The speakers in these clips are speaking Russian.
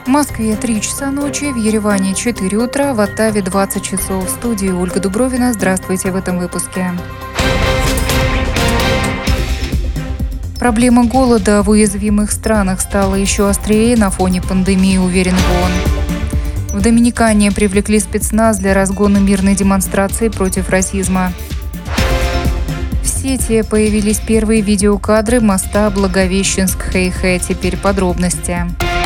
В Москве 3 часа ночи, в Ереване 4 утра, в Оттаве 20 часов. В студии Ольга Дубровина. Здравствуйте в этом выпуске. Проблема голода в уязвимых странах стала еще острее на фоне пандемии, уверен ООН. В Доминикане привлекли спецназ для разгона мирной демонстрации против расизма. В сети появились первые видеокадры моста Благовещенск-Хэйхэ. Теперь подробности.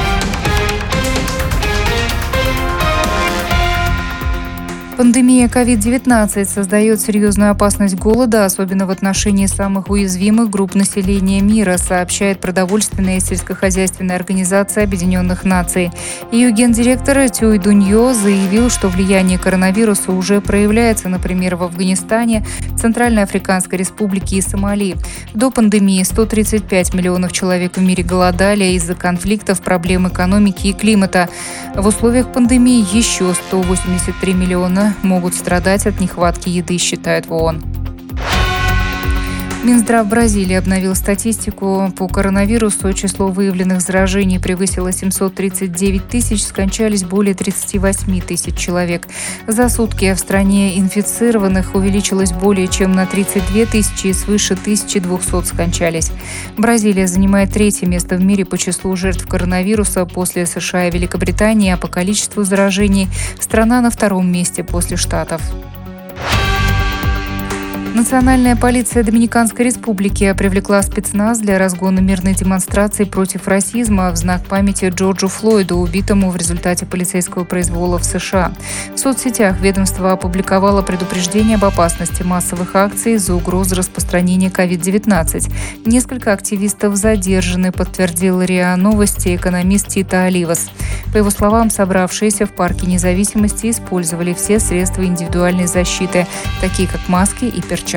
Пандемия COVID-19 создает серьезную опасность голода, особенно в отношении самых уязвимых групп населения мира, сообщает продовольственная и сельскохозяйственная организация Объединенных Наций. Ее гендиректор Тюй Дуньо заявил, что влияние коронавируса уже проявляется, например, в Афганистане, Центральной Африканской Республике и Сомали. До пандемии 135 миллионов человек в мире голодали из-за конфликтов, проблем экономики и климата. В условиях пандемии еще 183 миллиона могут страдать от нехватки еды, считают в ООН. Минздрав Бразилии обновил статистику по коронавирусу. Число выявленных заражений превысило 739 тысяч, скончались более 38 тысяч человек. За сутки в стране инфицированных увеличилось более чем на 32 тысячи и свыше 1200 скончались. Бразилия занимает 3-е место в мире по числу жертв коронавируса после США и Великобритании, а по количеству заражений страна на 2-м месте после Штатов. Национальная полиция Доминиканской Республики привлекла спецназ для разгона мирной демонстрации против расизма в знак памяти Джорджу Флойду, убитому в результате полицейского произвола в США. В соцсетях ведомство опубликовало предупреждение об опасности массовых акций из-за угрозы распространения COVID-19. Несколько активистов задержаны, подтвердил РИА Новости экономист Тито Оливас. По его словам, собравшиеся в Парке Независимости использовали все средства индивидуальной защиты, такие как маски и перчатки.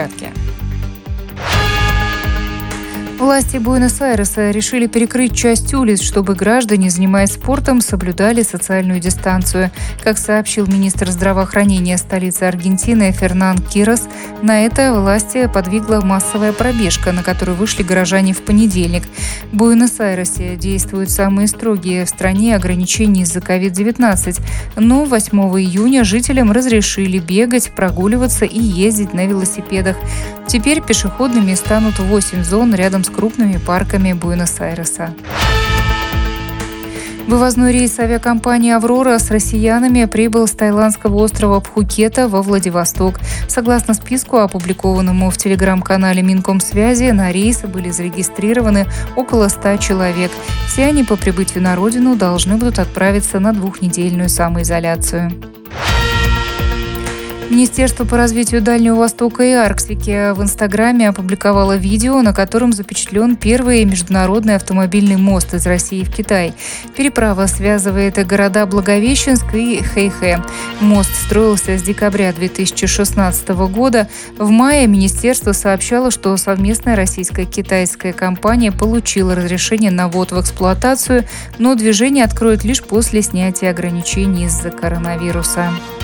Власти Буэнос-Айреса решили перекрыть часть улиц, чтобы граждане, занимаясь спортом, соблюдали социальную дистанцию. Как сообщил министр здравоохранения столицы Аргентины Фернан Кирос, на это власти подвигла массовая пробежка, на которую вышли горожане в понедельник. В Буэнос-Айресе действуют самые строгие в стране ограничения из-за COVID-19, но 8 июня жителям разрешили бегать, прогуливаться и ездить на велосипедах. Теперь пешеходными станут 8 зон рядом с крупными парками Буэнос-Айреса. Вывозной рейс авиакомпании «Аврора» с россиянами прибыл с таиландского острова Пхукета во Владивосток. Согласно списку, опубликованному в телеграм-канале Минкомсвязи, на рейсы были зарегистрированы около 100 человек. Все они по прибытию на родину должны будут отправиться на 2-недельную самоизоляцию. Министерство по развитию Дальнего Востока и Арктики в Инстаграме опубликовало видео, на котором запечатлен первый международный автомобильный мост из России в Китай. Переправа связывает города Благовещенск и Хэйхэ. Мост строился с декабря 2016 года. В мае министерство сообщало, что совместная российско-китайская компания получила разрешение на ввод в эксплуатацию, но движение откроют лишь после снятия ограничений из-за коронавируса.